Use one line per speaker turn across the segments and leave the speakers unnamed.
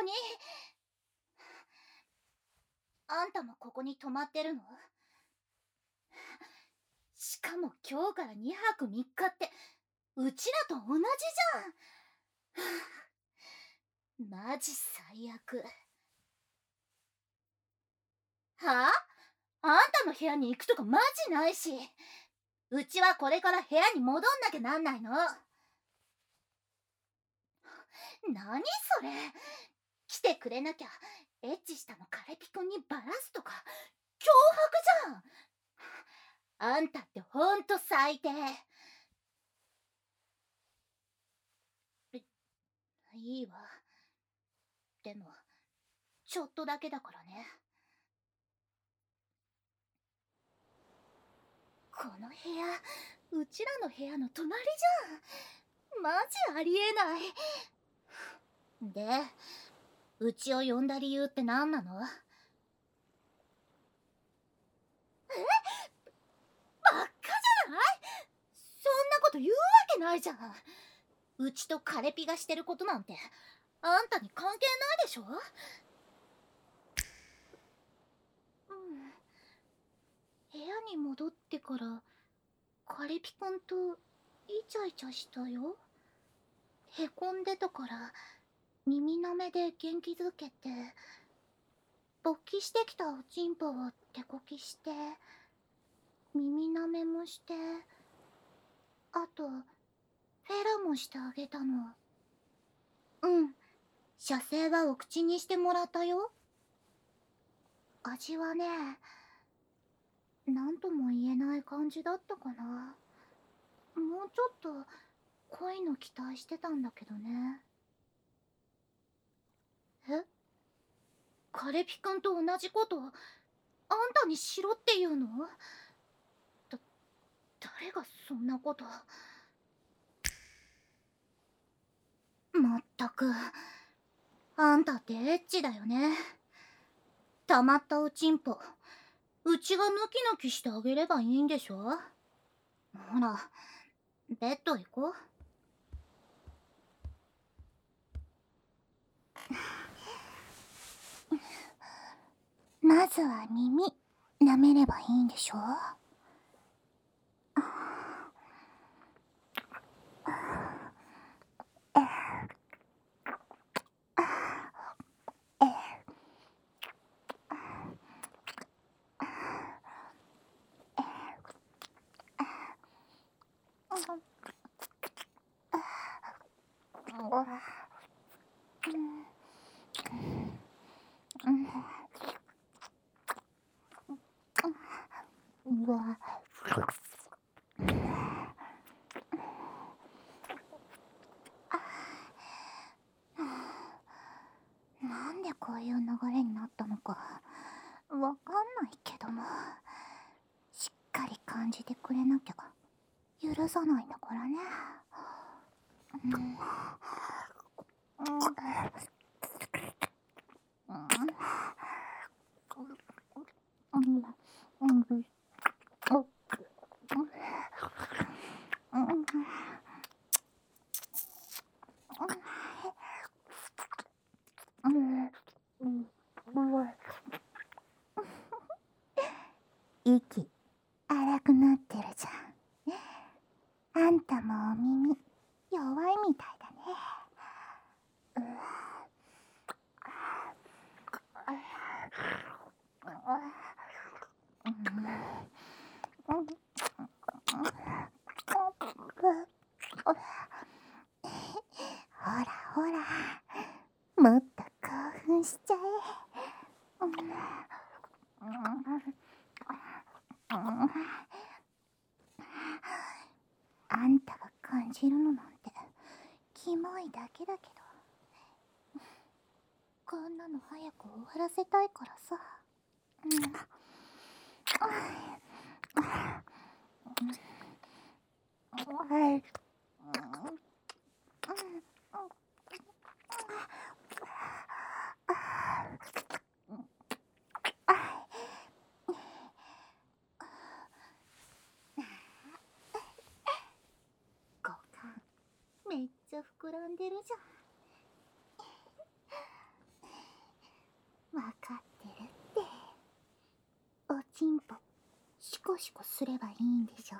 に。あんたもここに泊まってるの？しかも今日から2泊3日ってうちらと同じじゃん。マジ最悪。はあ？あんたの部屋に行くとかマジないし、うちはこれから部屋に戻んなきゃなんないの。何それ？来てくれなきゃエッチしたのカレピくんにバラすとか脅迫じゃん。あんたってほんと最低。いいわ。でもちょっとだけだからね。この部屋、うちらの部屋の隣じゃん。マジありえない。で、うちを呼んだ理由って何なの？バカじゃない？そんなこと言うわけないじゃん。うちとカレピがしてることなんてあんたに関係ないでしょ？部屋に戻ってからカレピくんとイチャイチャしたよ。へこんでたから耳なめで元気づけて、勃起してきたおちんぽを手こきして、耳なめもして、あとフェラもしてあげたの。射精はお口にしてもらったよ。味はね、なんとも言えない感じだったかな。もうちょっと濃いの期待してたんだけどね。え？カレピくんと同じことあんたにしろって言うの？誰がそんなこと。まったく、あんたってエッチだよね。たまったおちんぽうちがヌキヌキしてあげればいいんでしょ？ほら、ベッド行こう。まずは耳舐めればいいんでしょ？うわ。なんでこういう流れになったのかわかんないけども、しっかり感じてくれなきゃ許さないんだからね。息荒くなってるじゃん。あんたもお耳弱いみたいだね。ほらほら、もっと興奮しちゃえ。あんたが感じるのなんてキモいだけだけど、こんなの早く終わらせたいからさ。股間めっちゃ膨らんでるじゃん。 ちんぽシコシコすればいいんでしょ。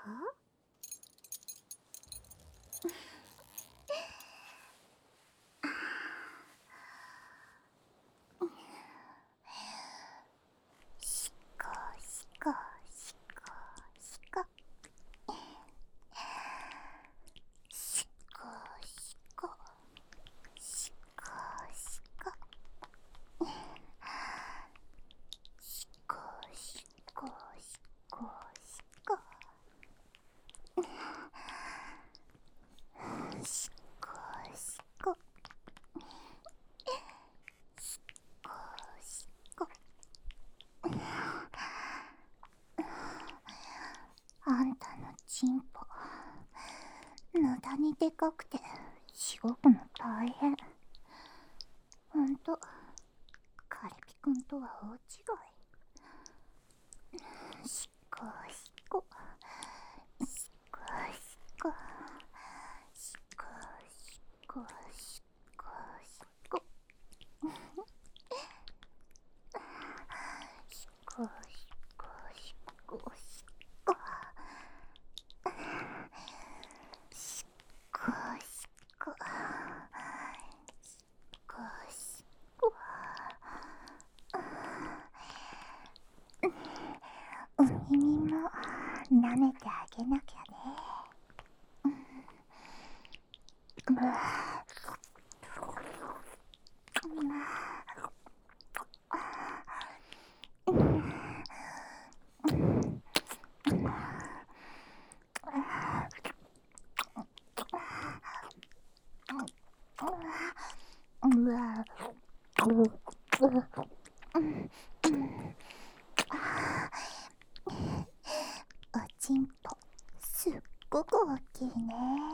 シコシコシコシコシコシコシコシコシコシコシコシコシコシコシコ。あんたのチンポ無駄にでかくてしごくの大変。ほんとカレピくんとは大違い。シコシコシコシコシコシコシコシコシコシコシコシコシコシコシコ。お耳も舐めてあげなきゃね。おちんぽすっごく大きいね。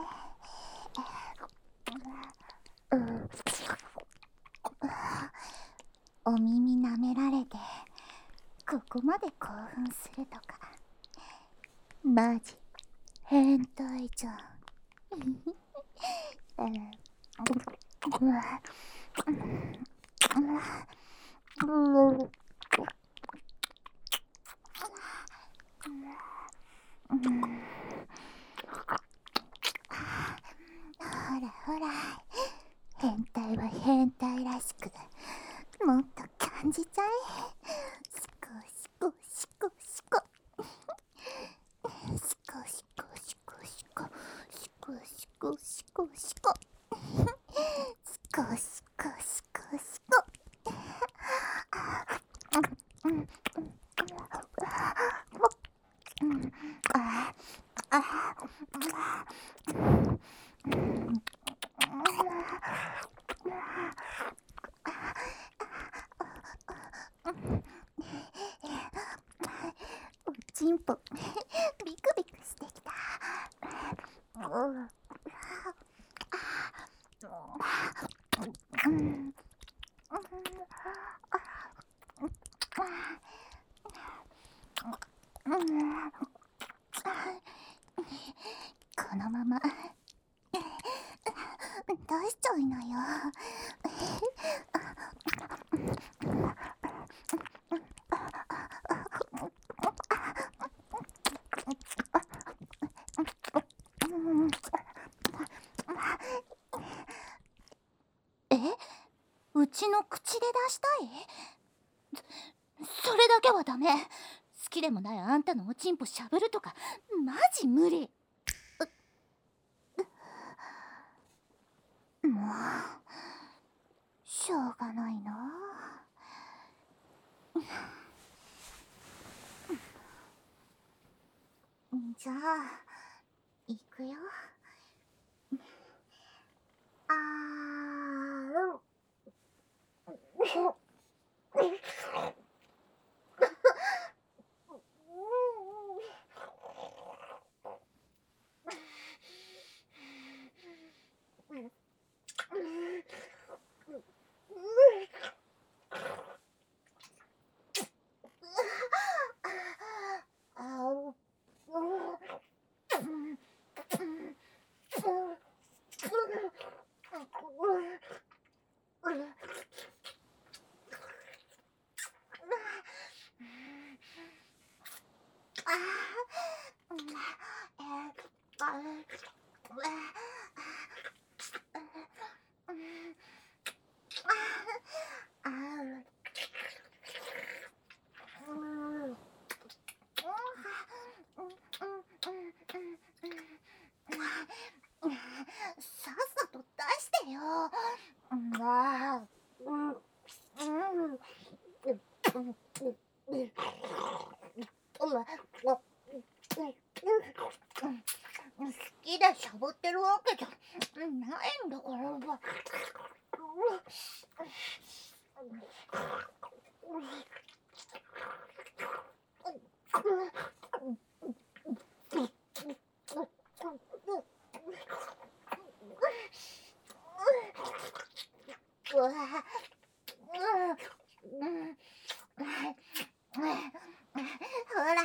お耳舐められてここまで興奮するとかマジ変態じゃん。ほらほら、変態は変態らしくもっと感じちゃえ。シコシコシコシコシコシコシコシコシコシコシコシコシコシコシコシコ。おちんぽビクビクしてきた。このまま出しちゃいなよ。え、うちの口で出したい？それだけはダメ。好きでもないあんたのおちんぽしゃぶるとかマジ無理。もうしょうがないな。じゃあいくよ。あーあう。さっさと出してよ。好きでしゃぶってるわけじゃないんだから。ほら、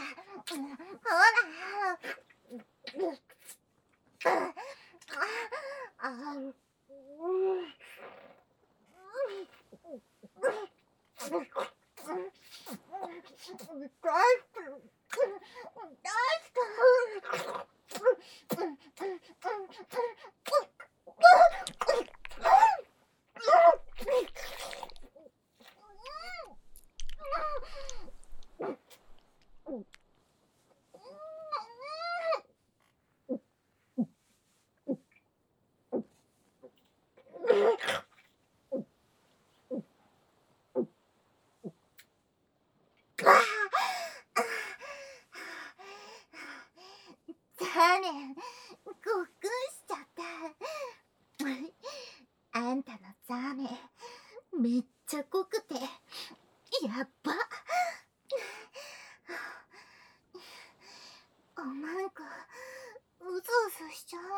残念、ごっくんしちゃった。あんたのザーメンめっちゃ濃くてやっば。おまんこうずうずしちゃうの。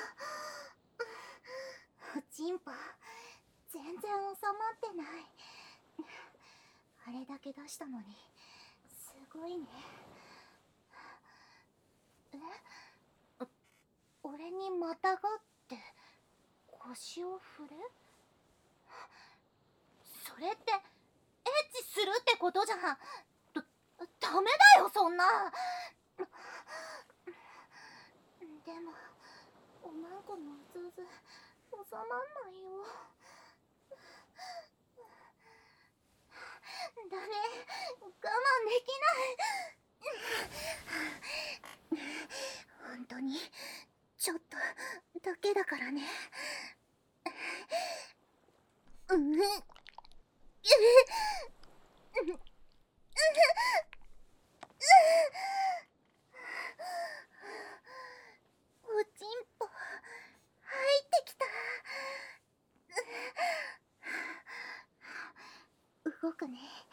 おちんぽ全然収まってない。あれだけ出したのにすごいね。俺にまたがって腰を振れ？それってエッチするってことじゃん。ダメだよそんな。でもおまんこのうずうず収まんないよ。ダメ、我慢できない。本当にちょっとだけだからね。おちんぽ入ってきた。動くね。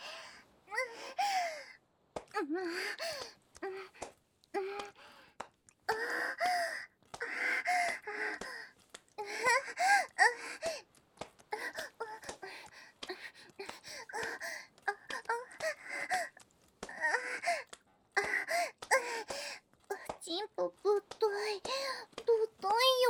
チンポぶっといよ。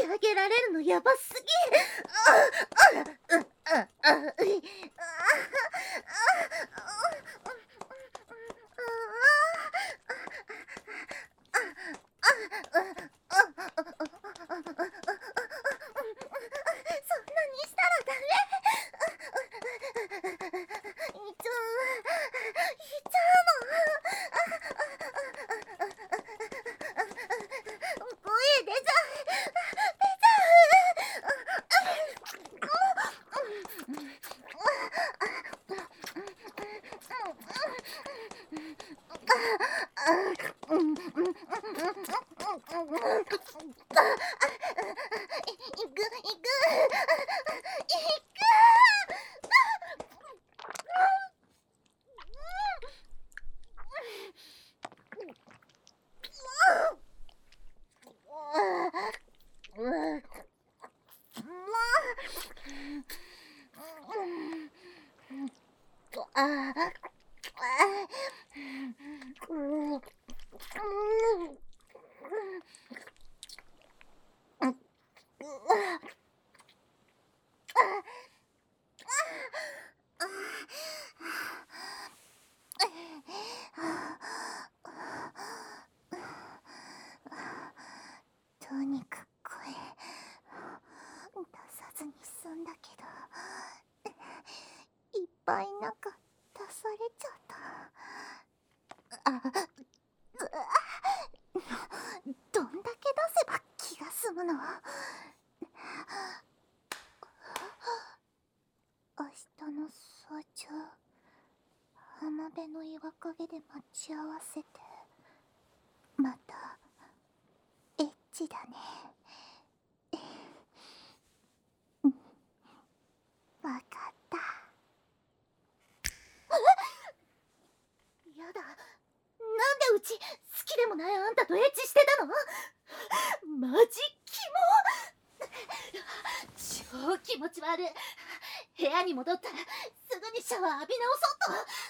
してあげられるのやばすぎ。そんなにしたらダメ。いちゃうの。声出ちゃとにかく声出さずに済んだけど、いっぱい中出されちゃった。どんだけ出せば気が済むの。明日の早朝、浜辺の岩陰で待ち合わせて、またエッチだね。わかった。やだ、なんでうち好きでもないあんたとエッチしてたの？マジキモ。超気持ち悪い。部屋に戻ったらすぐにシャワー浴び直そうと。